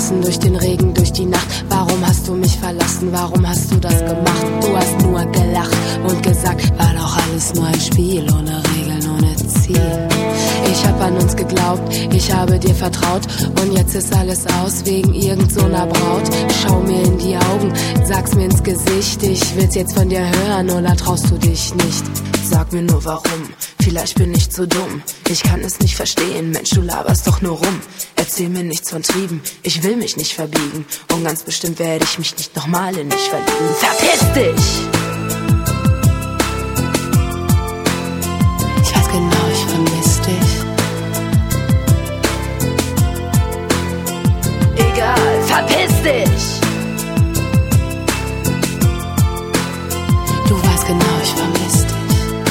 gelassen durch den Regen, durch die Nacht. Warum hast du mich verlassen? Warum hast du das gemacht? Du hast nur gelacht und gesagt, war doch alles nur ein Spiel, ohne Regeln, ohne Ziel. Ich hab an uns geglaubt, ich habe dir vertraut und jetzt ist alles aus wegen irgend so einer Braut. Schau mir in die Augen, sag's mir ins Gesicht, ich will's jetzt von dir hören oder traust du dich nicht? Sag mir nur warum, vielleicht bin ich zu dumm. Ich kann es nicht verstehen, Mensch, du laberst doch nur rum. Erzähl mir nichts von Trieben, ich will mich nicht verbiegen. Und ganz bestimmt werde ich mich nicht nochmal in dich verlieben. Verpiss dich! Ich weiß genau, ich vermiss dich. Egal, verpiss dich! Du weißt genau, ich vermiss dich.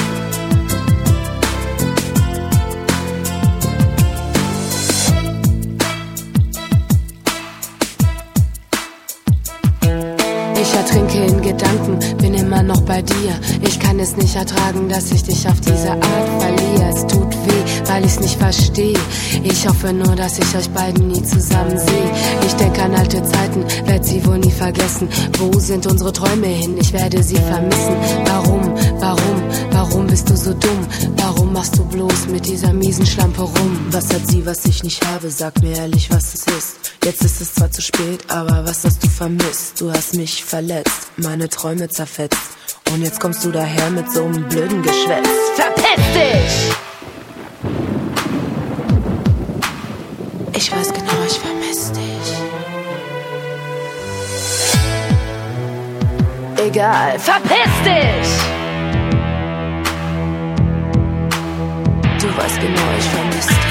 Ich ertrinke in Gedanken, bin immer noch bei dir. Ich kann es nicht ertragen, dass ich dich auf diese Art verliere. Es tut weh, weil ich's nicht verstehe. Ich hoffe nur, dass ich euch beiden nie zusammen sehe. Ich denke an alte Zeiten, werd sie wohl nie vergessen. Wo sind unsere Träume hin? Ich werde sie vermissen. Warum bist du so dumm? Warum machst du bloß mit dieser miesen Schlampe rum? Was hat sie, was ich nicht habe? Sag mir ehrlich, was es ist. Jetzt ist es zwar zu spät, aber was hast du vermisst? Du hast mich verletzt, meine Träume zerfetzt. Und jetzt kommst du daher mit so einem blöden Geschwätz. Verpiss dich! Ich weiß genau, ich vermiss dich. Egal, verpiss dich! Du weißt genau, ich vermiss dich.